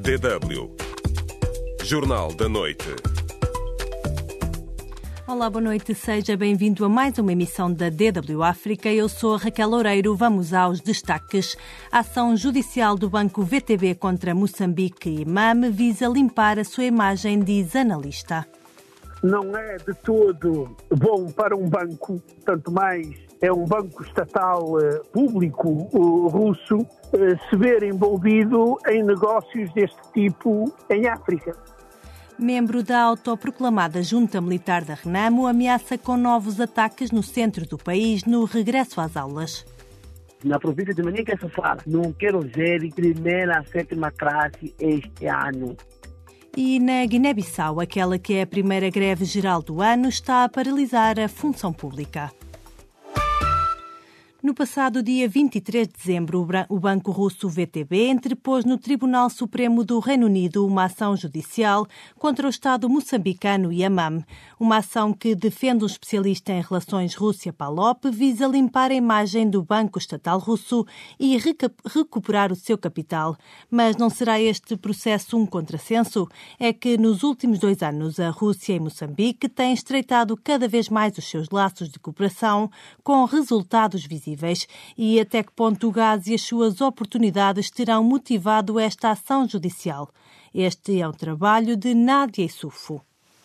DW Jornal da Noite. Olá, boa noite. Seja bem-vindo a mais uma emissão da DW África. Eu sou a Raquel Loureiro. Vamos aos destaques. A ação judicial do banco VTB contra Moçambique e MAM visa limpar a sua imagem, diz analista. Não é de todo bom para um banco, tanto mais é um banco estatal público russo, se ver envolvido em negócios deste tipo em África. Membro da autoproclamada Junta Militar da Renamo ameaça com novos ataques no centro do país no regresso às aulas. Na província de Manica se fala, não quero ver primeira a sétima classe este ano. E na Guiné-Bissau, aquela que é a primeira greve geral do ano, está a paralisar a função pública. No passado dia 23 de dezembro, o banco russo VTB interpôs no Tribunal Supremo do Reino Unido uma ação judicial contra o Estado moçambicano e a MAM. Uma ação que defende um especialista em relações Rússia-PALOP visa limpar a imagem do banco estatal russo e recuperar o seu capital. Mas não será este processo um contrassenso? É que nos últimos 2 anos a Rússia e Moçambique têm estreitado cada vez mais os seus laços de cooperação com resultados visíveis. E até que ponto o gás e as suas oportunidades terão motivado esta ação judicial? Este é o trabalho de Nádia Issoufou.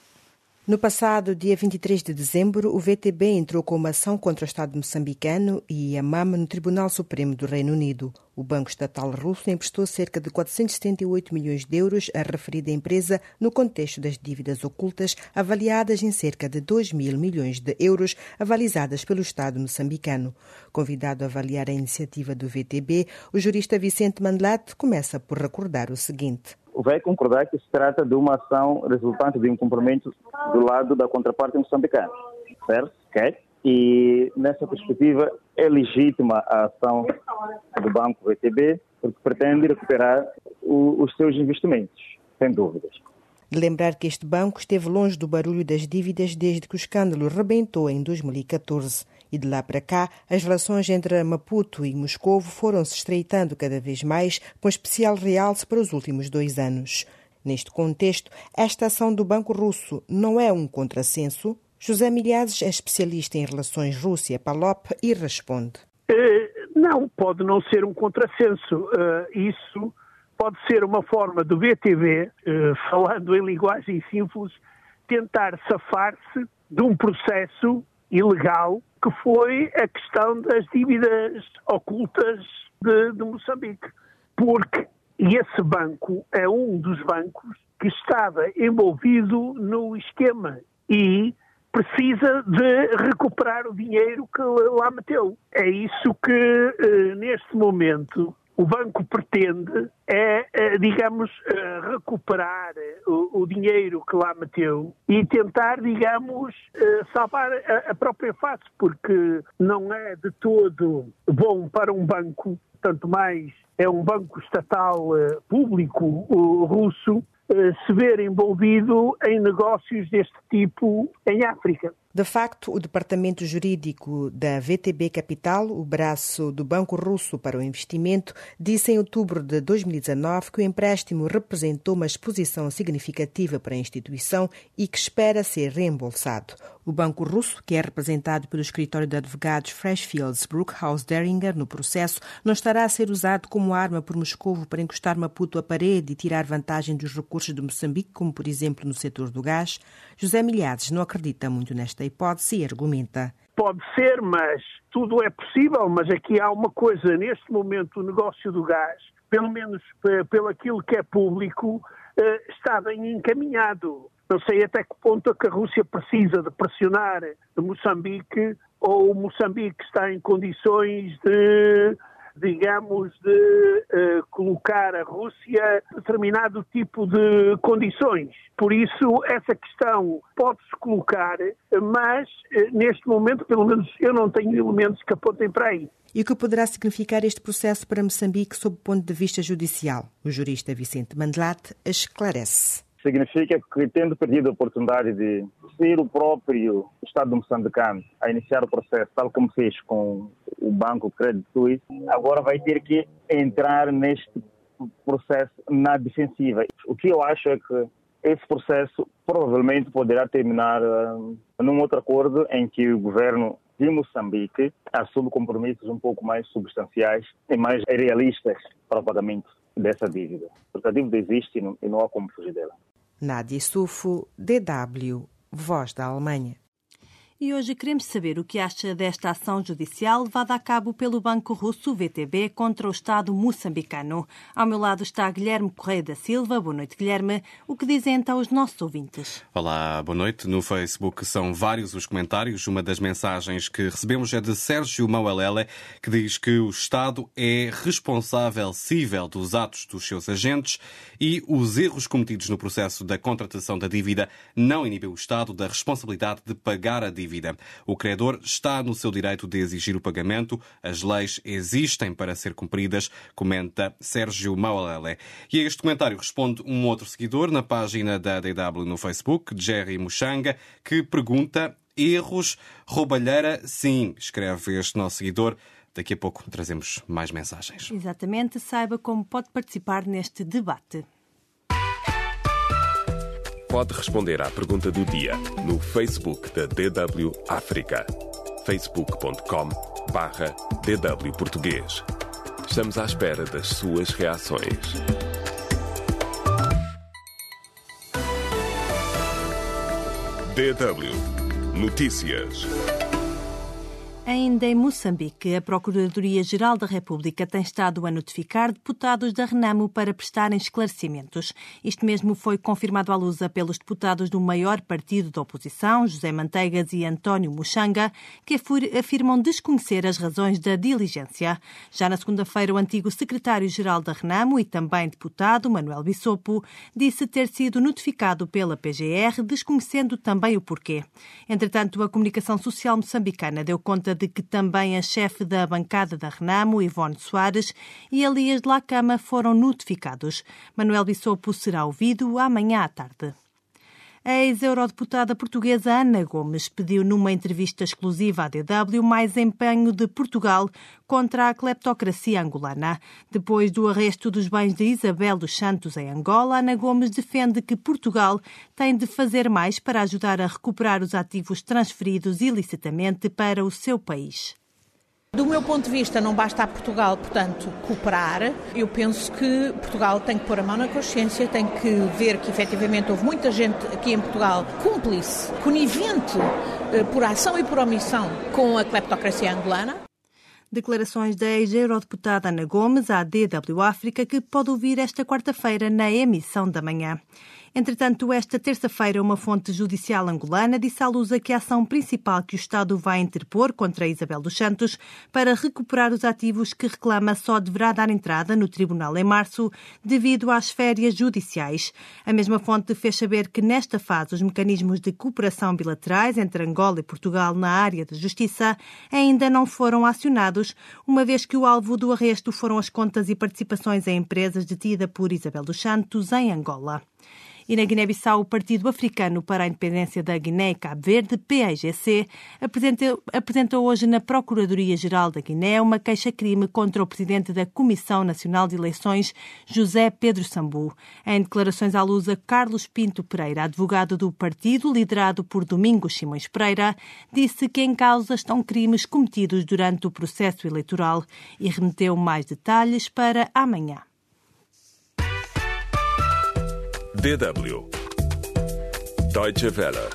No passado dia 23 de dezembro, o VTB entrou com uma ação contra o Estado moçambicano e a MAM no Tribunal Supremo do Reino Unido. O Banco Estatal Russo emprestou cerca de 478 milhões de euros à referida empresa no contexto das dívidas ocultas, avaliadas em cerca de 2 mil milhões de euros, avalizadas pelo Estado moçambicano. Convidado a avaliar a iniciativa do VTB, o jurista Vicente Mandlat começa por recordar o seguinte. Vai concordar que se trata de uma ação resultante de um cumprimento do lado da contraparte moçambicana, certo? Okay. E nessa perspectiva é legítima a ação do Banco VTB, porque pretende recuperar os seus investimentos, sem dúvidas. De lembrar que este banco esteve longe do barulho das dívidas desde que o escândalo rebentou em 2014. E de lá para cá, as relações entre Maputo e Moscovo foram-se estreitando cada vez mais, com especial realce para os últimos 2 anos. Neste contexto, esta ação do Banco Russo não é um contrassenso? José Milhazes é especialista em relações Rússia-PALOP e responde. Não, pode não ser um contrassenso. Isso pode ser uma forma do VTB, falando em linguagem simples, tentar safar-se de um processo ilegal que foi a questão das dívidas ocultas de Moçambique. Porque esse banco é um dos bancos que estava envolvido no esquema e precisa de recuperar o dinheiro que lá meteu. É isso que, neste momento, o banco pretende, recuperar o dinheiro que lá meteu e tentar, salvar a própria face, porque não é de todo bom para um banco, tanto mais é um banco estatal público russo, se ver envolvido em negócios deste tipo em África. De facto, o Departamento Jurídico da VTB Capital, o braço do Banco Russo para o Investimento, disse em outubro de 2019 que o empréstimo representou uma exposição significativa para a instituição e que espera ser reembolsado. O Banco Russo, que é representado pelo escritório de advogados Freshfields Brookhouse Deringer no processo, não estará a ser usado como arma por Moscovo para encostar Maputo à parede e tirar vantagem dos recursos de Moçambique, como por exemplo no setor do gás. José Milhazes não acredita muito nesta hipótese e argumenta. Pode ser, mas tudo é possível, mas aqui há uma coisa, neste momento o negócio do gás, pelo menos pelo aquilo que é público, está bem encaminhado. Não sei até que ponto é que a Rússia precisa de pressionar Moçambique ou o Moçambique está em condições de colocar a Rússia determinado tipo de condições. Por isso, essa questão pode-se colocar, mas neste momento, pelo menos, eu não tenho elementos que apontem para aí. E o que poderá significar este processo para Moçambique sob o ponto de vista judicial? O jurista Vicente Mandlat esclarece. Significa que, tendo perdido a oportunidade de ser o próprio Estado moçambicano a iniciar o processo, tal como fez com o Banco Credit Suisse, agora vai ter que entrar neste processo na defensiva. O que eu acho é que esse processo provavelmente poderá terminar num outro acordo em que o governo de Moçambique assume compromissos um pouco mais substanciais e mais realistas para o pagamento dessa dívida. Porque a dívida existe e não há como fugir dela. Nádia Sufo, DW, Voz da Alemanha. E hoje queremos saber o que acha desta ação judicial levada a cabo pelo Banco Russo VTB contra o Estado moçambicano. Ao meu lado está Guilherme Correia da Silva. Boa noite, Guilherme. O que dizem então os nossos ouvintes? Olá, boa noite. No Facebook são vários os comentários. Uma das mensagens que recebemos é de Sérgio Mauelele, que diz que o Estado é responsável cível dos atos dos seus agentes e os erros cometidos no processo da contratação da dívida não inibiu o Estado da responsabilidade de pagar a dívida. O credor está no seu direito de exigir o pagamento. As leis existem para ser cumpridas, comenta Sérgio Mauelele. E a este comentário responde um outro seguidor na página da DW no Facebook, Jerry Muxanga, que pergunta: erros, roubalheira, sim, escreve este nosso seguidor. Daqui a pouco trazemos mais mensagens. Exatamente. Saiba como pode participar neste debate. Pode responder à pergunta do dia no Facebook da DW África. facebook.com/DW Português. Estamos à espera das suas reações. DW Notícias. Ainda em Moçambique, a Procuradoria-Geral da República tem estado a notificar deputados da Renamo para prestarem esclarecimentos. Isto mesmo foi confirmado à Lusa pelos deputados do maior partido da oposição, José Manteigas e António Muxanga, que afirmam desconhecer as razões da diligência. Já na segunda-feira, o antigo secretário-geral da Renamo e também deputado, Manuel Bissopo, disse ter sido notificado pela PGR, desconhecendo também o porquê. Entretanto, a comunicação social moçambicana deu conta de que também a chefe da bancada da Renamo, Ivone Soares, e Elias de Lacama foram notificados. Manuel Bissopo será ouvido amanhã à tarde. A ex-eurodeputada portuguesa Ana Gomes pediu numa entrevista exclusiva à DW mais empenho de Portugal contra a cleptocracia angolana. Depois do arresto dos bens de Isabel dos Santos em Angola, Ana Gomes defende que Portugal tem de fazer mais para ajudar a recuperar os ativos transferidos ilicitamente para o seu país. Do meu ponto de vista, não basta a Portugal, portanto, cooperar. Eu penso que Portugal tem que pôr a mão na consciência, tem que ver que, efetivamente, houve muita gente aqui em Portugal cúmplice, conivente, por ação e por omissão, com a cleptocracia angolana. Declarações da ex-eurodeputada Ana Gomes à DW África, que pode ouvir esta quarta-feira na emissão da manhã. Entretanto, esta terça-feira, uma fonte judicial angolana disse à Lusa que a ação principal que o Estado vai interpor contra Isabel dos Santos para recuperar os ativos que reclama só deverá dar entrada no tribunal em março devido às férias judiciais. A mesma fonte fez saber que nesta fase os mecanismos de cooperação bilaterais entre Angola e Portugal na área da justiça ainda não foram acionados, uma vez que o alvo do arresto foram as contas e participações em empresas detidas por Isabel dos Santos em Angola. E na Guiné-Bissau, o Partido Africano para a Independência da Guiné e Cabo Verde, PAIGC, apresentou hoje na Procuradoria-Geral da Guiné uma queixa-crime contra o presidente da Comissão Nacional de Eleições, José Pedro Sambu. Em declarações à Lusa, Carlos Pinto Pereira, advogado do partido, liderado por Domingos Simões Pereira, disse que em causa estão crimes cometidos durante o processo eleitoral e remeteu mais detalhes para amanhã. DW Deutsche Welle.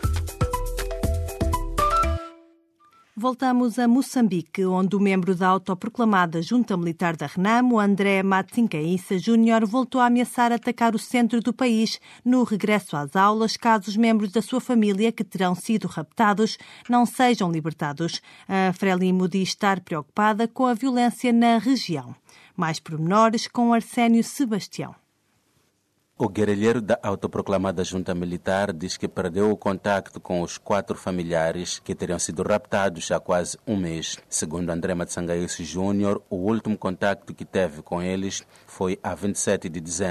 Voltamos a Moçambique, onde o membro da autoproclamada Junta Militar da Renamo, André Matsincaíssa Júnior, voltou a ameaçar atacar o centro do país no regresso às aulas, caso os membros da sua família, que terão sido raptados, não sejam libertados. A Frelimo diz estar preocupada com a violência na região. Mais pormenores com Arsénio Sebastião. O guerrilheiro da autoproclamada junta militar diz que perdeu o contacto com os 4 familiares que teriam sido raptados há quase um mês. Segundo André Matsangaíssa Júnior, o último contacto que teve com eles foi a 27 de dezembro.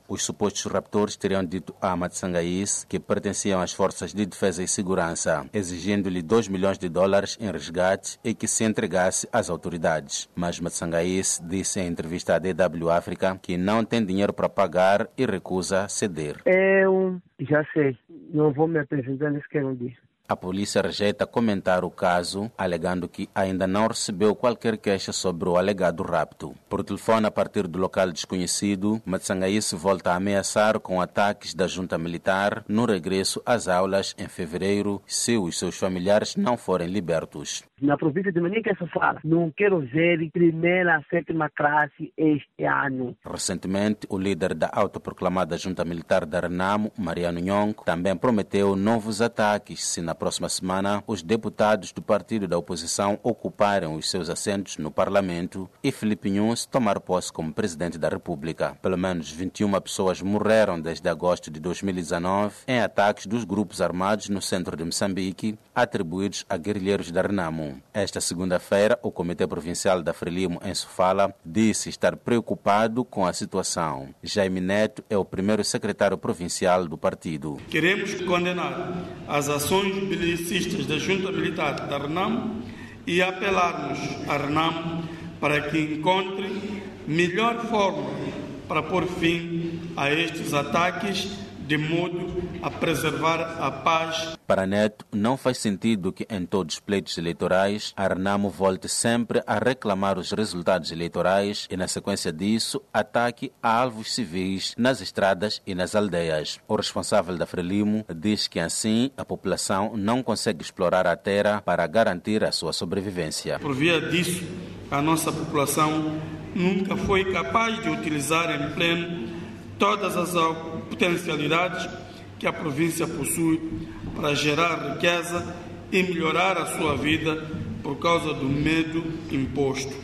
Os supostos raptores teriam dito a Matsangais que pertenciam às forças de defesa e segurança, exigindo-lhe $2 milhões em resgate e que se entregasse às autoridades. Mas Matsangais disse em entrevista à DW África que não tem dinheiro para pagar e recusa ceder. Eu já sei, não vou me apresentar nesse que eu disse. A polícia rejeita comentar o caso, alegando que ainda não recebeu qualquer queixa sobre o alegado rapto. Por telefone, a partir do local desconhecido, Matsangais volta a ameaçar com ataques da junta militar no regresso às aulas em fevereiro, se os seus familiares não forem libertos. Na província de Manica se fala, não quero ver primeira a 7ª classe este ano. Recentemente, o líder da autoproclamada junta militar da Renamo, Mariano Nhongo, também prometeu novos ataques se na próxima semana os deputados do partido da oposição ocuparem os seus assentos no Parlamento e Filipe Nunes tomar posse como presidente da República. Pelo menos 21 pessoas morreram desde agosto de 2019 em ataques dos grupos armados no centro de Moçambique, atribuídos a guerrilheiros da Renamo. Esta segunda-feira, o Comitê Provincial da Frelimo, em Sofala, disse estar preocupado com a situação. Jaime Neto é o primeiro secretário provincial do partido. Queremos condenar as ações belicistas da junta militar da Renamo e apelarmos à Renamo para que encontre melhor forma para pôr fim a estes ataques, de modo a preservar a paz. Para Neto, não faz sentido que em todos os pleitos eleitorais a Renamo volte sempre a reclamar os resultados eleitorais e, na sequência disso, ataque a alvos civis nas estradas e nas aldeias. O responsável da Frelimo diz que assim a população não consegue explorar a terra para garantir a sua sobrevivência. Por via disso, a nossa população nunca foi capaz de utilizar em pleno todas as potencialidades que a província possui para gerar riqueza e melhorar a sua vida por causa do medo imposto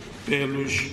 pelos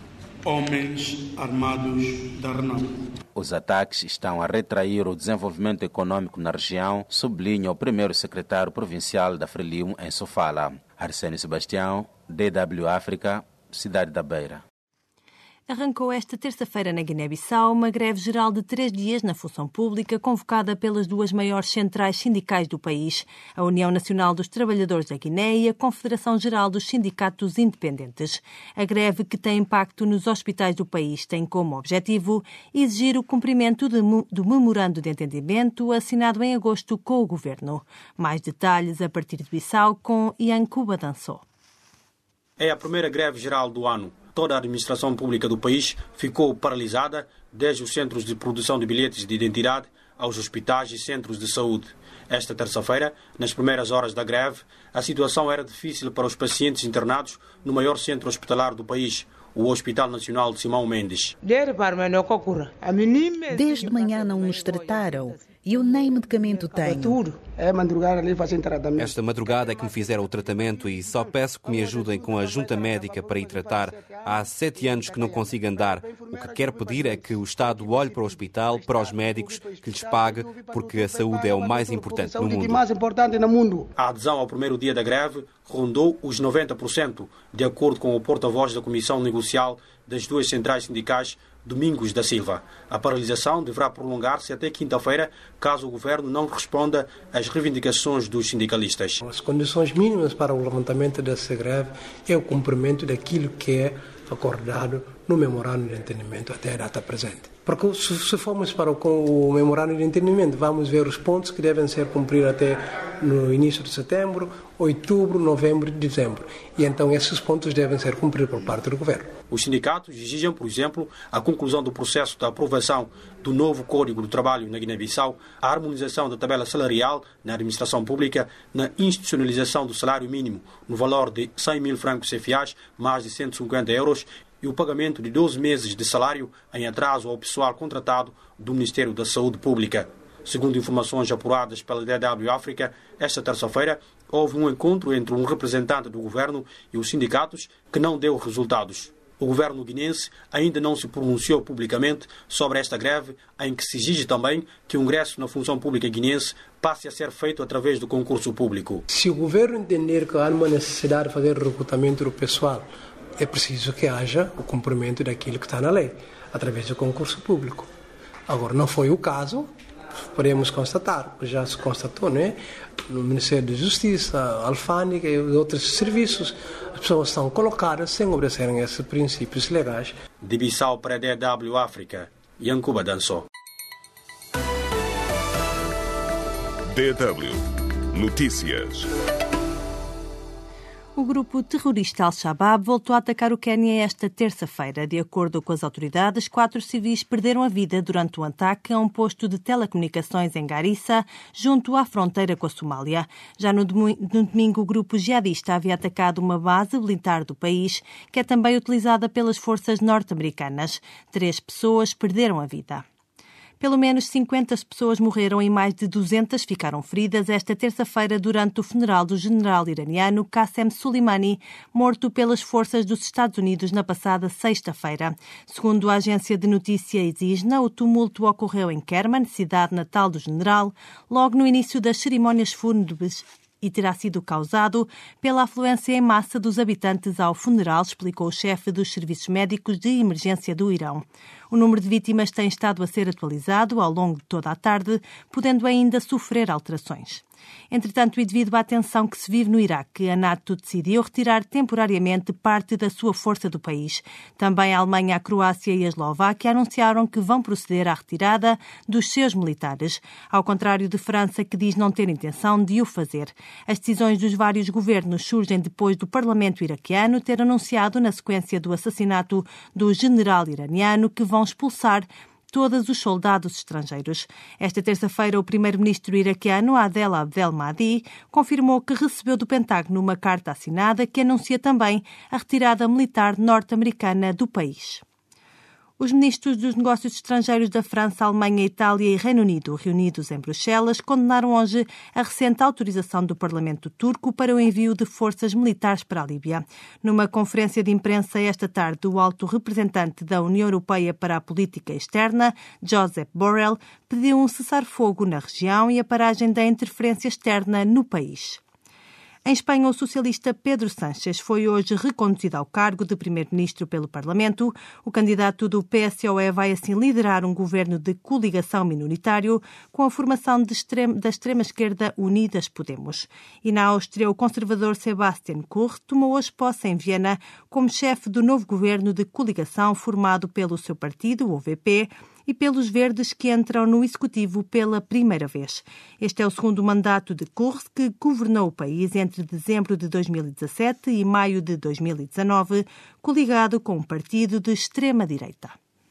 homens armados da Renamo. Os ataques estão a retrair o desenvolvimento econômico na região, sublinha o primeiro secretário provincial da Frelimo em Sofala. Arsênio Sebastião, DW África, Cidade da Beira. Arrancou esta terça-feira na Guiné-Bissau uma greve geral de 3 dias na função pública, convocada pelas 2 maiores centrais sindicais do país, a União Nacional dos Trabalhadores da Guiné e a Confederação Geral dos Sindicatos Independentes. A greve, que tem impacto nos hospitais do país, tem como objetivo exigir o cumprimento do memorando de entendimento assinado em agosto com o governo. Mais detalhes a partir de Bissau com Ian Cuba Dançou. É a primeira greve geral do ano. Toda a administração pública do país ficou paralisada, desde os centros de produção de bilhetes de identidade aos hospitais e centros de saúde. Esta terça-feira, nas primeiras horas da greve, a situação era difícil para os pacientes internados no maior centro hospitalar do país, o Hospital Nacional de Simão Mendes. Desde manhã não nos trataram. Eu nem medicamento tenho. Esta madrugada é que me fizeram o tratamento e só peço que me ajudem com a junta médica para ir tratar. Há 7 anos que não consigo andar. O que quero pedir é que o Estado olhe para o hospital, para os médicos, que lhes pague, porque a saúde é o mais importante no mundo. A adesão ao primeiro dia da greve rondou os 90%, de acordo com o porta-voz da Comissão Negocial das 2 centrais sindicais, Domingos da Silva. A paralisação deverá prolongar-se até quinta-feira, caso o governo não responda às reivindicações dos sindicalistas. As condições mínimas para o levantamento dessa greve é o cumprimento daquilo que é acordado no memorando de entendimento até a data presente. Porque se formos para o memorando de entendimento, vamos ver os pontos que devem ser cumpridos até no início de setembro, outubro, novembro e dezembro. E então esses pontos devem ser cumpridos por parte do governo. Os sindicatos exigem, por exemplo, a conclusão do processo de aprovação do novo Código do Trabalho na Guiné-Bissau, a harmonização da tabela salarial na administração pública, na institucionalização do salário mínimo no valor de 100 mil francos CFAs, mais de 150 euros, e o pagamento de 12 meses de salário em atraso ao pessoal contratado do Ministério da Saúde Pública. Segundo informações apuradas pela DW África, esta terça-feira houve um encontro entre um representante do governo e os sindicatos que não deu resultados. O governo guinense ainda não se pronunciou publicamente sobre esta greve, em que se exige também que o ingresso na função pública guinense passe a ser feito através do concurso público. Se o governo entender que há uma necessidade de fazer recrutamento do pessoal, é preciso que haja o cumprimento daquilo que está na lei, através do concurso público. Agora, não foi o caso, podemos constatar, já se constatou, não é? No Ministério da Justiça, a Alfândega e outros serviços, as pessoas estão colocadas sem obedecerem a esses princípios legais. De Bissau para a DW África, Yankuba Dançou. DW Notícias. O grupo terrorista Al-Shabaab voltou a atacar o Quênia esta terça-feira. De acordo com as autoridades, 4 civis perderam a vida durante um ataque a um posto de telecomunicações em Garissa, junto à fronteira com a Somália. Já no domingo, o grupo jihadista havia atacado uma base militar do país, que é também utilizada pelas forças norte-americanas. 3 pessoas perderam a vida. Pelo menos 50 pessoas morreram e mais de 200 ficaram feridas esta terça-feira durante o funeral do general iraniano Qasem Soleimani, morto pelas forças dos Estados Unidos na passada sexta-feira. Segundo a agência de notícias ISNA, o tumulto ocorreu em Kerman, cidade natal do general, logo no início das cerimónias fúnebres, e terá sido causado pela afluência em massa dos habitantes ao funeral, explicou o chefe dos serviços médicos de emergência do Irão. O número de vítimas tem estado a ser atualizado ao longo de toda a tarde, podendo ainda sofrer alterações. Entretanto, e devido à tensão que se vive no Iraque, a NATO decidiu retirar temporariamente parte da sua força do país. Também a Alemanha, a Croácia e a Eslováquia anunciaram que vão proceder à retirada dos seus militares, ao contrário de França, que diz não ter intenção de o fazer. As decisões dos vários governos surgem depois do Parlamento iraquiano ter anunciado, na sequência do assassinato do general iraniano, que vão expulsar todos os soldados estrangeiros. Esta terça-feira, o primeiro-ministro iraquiano, Adel Abdel-Mahdi, confirmou que recebeu do Pentágono uma carta assinada que anuncia também a retirada militar norte-americana do país. Os ministros dos negócios estrangeiros da França, Alemanha, Itália e Reino Unido, reunidos em Bruxelas, condenaram hoje a recente autorização do Parlamento turco para o envio de forças militares para a Líbia. Numa conferência de imprensa esta tarde, o alto representante da União Europeia para a Política Externa, Josep Borrell, pediu um cessar-fogo na região e a paragem da interferência externa no país. Em Espanha, o socialista Pedro Sánchez foi hoje reconduzido ao cargo de primeiro-ministro pelo Parlamento. O candidato do PSOE vai assim liderar um governo de coligação minoritário com a formação da extrema-esquerda Unidas Podemos. E na Áustria, o conservador Sebastian Kurz tomou hoje posse em Viena como chefe do novo governo de coligação formado pelo seu partido, o VP, e pelos Verdes, que entram no Executivo pela primeira vez. Este é o segundo mandato de Kurz, que governou o país entre dezembro de 2017 e maio de 2019, coligado com um partido de extrema-direita.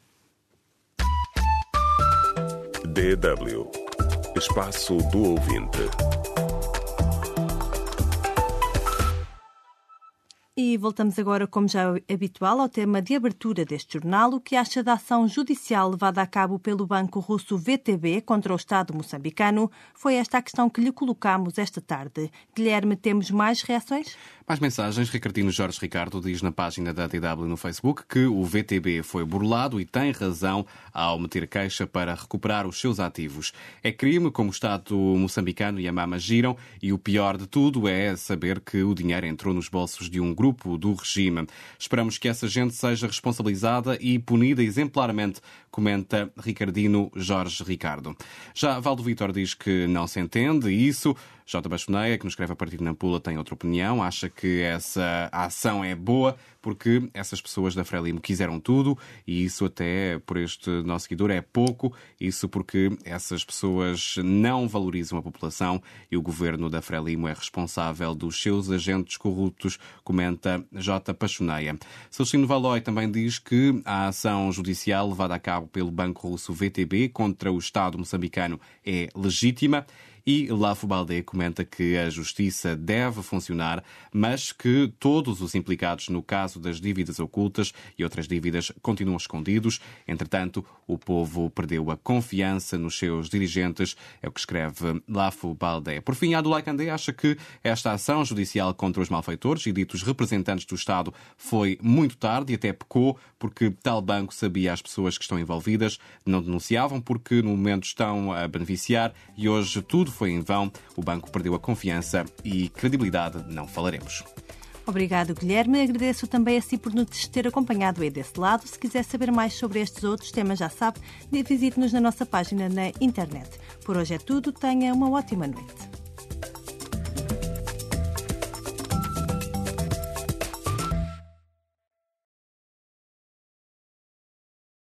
DW Espaço do Ouvinte. E voltamos agora, como já é habitual, ao tema de abertura deste jornal. O que acha da ação judicial levada a cabo pelo banco russo VTB contra o Estado moçambicano? Foi esta a questão que lhe colocamos esta tarde. Guilherme, temos mais reações? Mais mensagens. Ricardino Jorge Ricardo diz na página da DW no Facebook que o VTB foi burlado e tem razão ao meter queixa para recuperar os seus ativos. É crime como o Estado moçambicano e a Mama giram, e o pior de tudo é saber que o dinheiro entrou nos bolsos de um grupo do regime. Esperamos que essa gente seja responsabilizada e punida exemplarmente, comenta Ricardino Jorge Ricardo. Já Valdo Vítor diz que não se entende isso. J. Bachoneia, que nos escreve a partir de Nampula, tem outra opinião. Acha que essa ação é boa porque essas pessoas da Frelimo quiseram tudo, e isso até, por este nosso seguidor, é pouco. Isso porque essas pessoas não valorizam a população e o governo da Frelimo é responsável dos seus agentes corruptos, comenta J. Pachoneia. Celestino Valói também diz que a ação judicial levada a cabo pelo banco russo VTB contra o Estado moçambicano é legítima. E Lafo Baldé comenta que a justiça deve funcionar, mas que todos os implicados no caso das dívidas ocultas e outras dívidas continuam escondidos. Entretanto, o povo perdeu a confiança nos seus dirigentes, é o que escreve Lafo Baldé. Por fim, Adulai Candé acha que esta ação judicial contra os malfeitores e ditos representantes do Estado foi muito tarde e até pecou, porque tal banco sabia as pessoas que estão envolvidas, não denunciavam porque no momento estão a beneficiar, e hoje tudo foi em vão. O banco perdeu a confiança e credibilidade, não falaremos. Obrigado, Guilherme. Agradeço também a si por nos ter acompanhado aí desse lado. Se quiser saber mais sobre estes outros temas, já sabe, visite-nos na nossa página na internet. Por hoje é tudo. Tenha uma ótima noite.